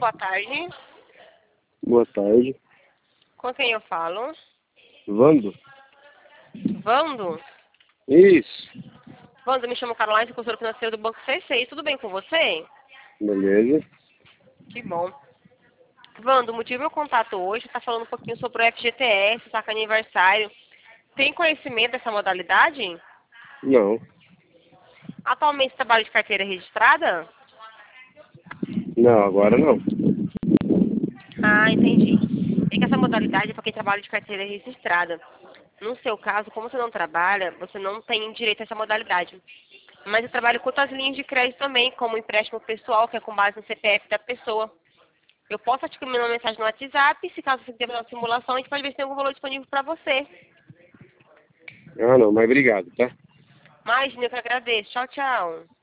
boa tarde. Boa tarde. Com quem eu falo? Vando? Vando? Isso. Vando, me chamo Caroline, consultora financeira do Banco C6. Tudo bem com você? Beleza. Que bom. Vando, o motivo do meu contato hoje está falando um pouquinho sobre o FGTS, saca aniversário. Tem conhecimento dessa modalidade? Não. Atualmente você trabalha de carteira registrada? Não, agora não. Ah, entendi. É que essa modalidade é para quem trabalha de carteira registrada. No seu caso, como você não trabalha, você não tem direito a essa modalidade. Mas eu trabalho com outras linhas de crédito também, como empréstimo pessoal, que é com base no CPF da pessoa. Eu posso te mandar uma mensagem no WhatsApp, se caso você tenha uma simulação, a gente pode ver se tem algum valor disponível para você. Ah, não, mas obrigado, tá? Imagina, eu que agradeço. Tchau, tchau.